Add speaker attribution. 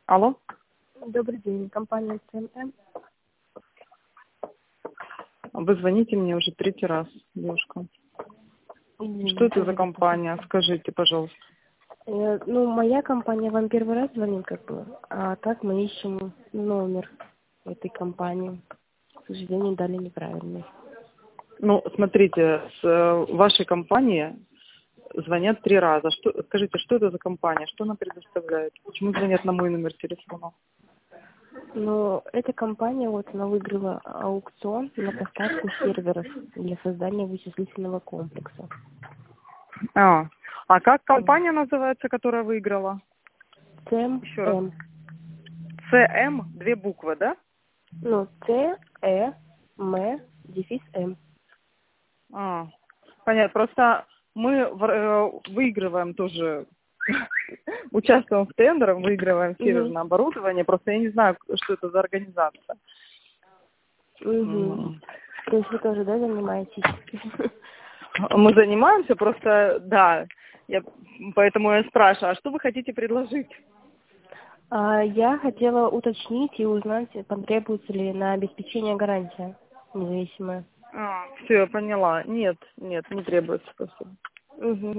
Speaker 1: Алло?
Speaker 2: Добрый день, компания ЦММ.
Speaker 1: Вы звоните мне уже третий раз, девушка. Что это за компания? Скажите, пожалуйста.
Speaker 2: Ну, моя компания вам первый раз звонит, а так мы ищем номер этой компании. К сожалению, дали неправильный.
Speaker 1: Ну, смотрите, с вашей компании звонят 3 раза. Скажите, что это за компания? Что она предоставляет? Почему звонят на мой номер телефона?
Speaker 2: Но эта компания, она выиграла аукцион на поставку серверов для создания вычислительного комплекса.
Speaker 1: А как компания называется, которая выиграла? Еще раз.
Speaker 2: ЦММ.
Speaker 1: ЦМ, 2 буквы, да?
Speaker 2: Ну, ЦЭМ, дефис М.
Speaker 1: Понятно. Просто мы выигрываем тоже, участвуем в тендерах, выигрываем
Speaker 2: Угу.
Speaker 1: серверное оборудование. Просто я не знаю, что это за организация.
Speaker 2: Угу. То есть вы тоже, да, занимаетесь?
Speaker 1: Мы занимаемся, просто, да, поэтому я спрашиваю, а что вы хотите предложить?
Speaker 2: Я хотела уточнить и узнать, потребуется ли на обеспечение гарантия независимая.
Speaker 1: Все, я поняла. Нет, не требуется, спасибо.
Speaker 2: Угу.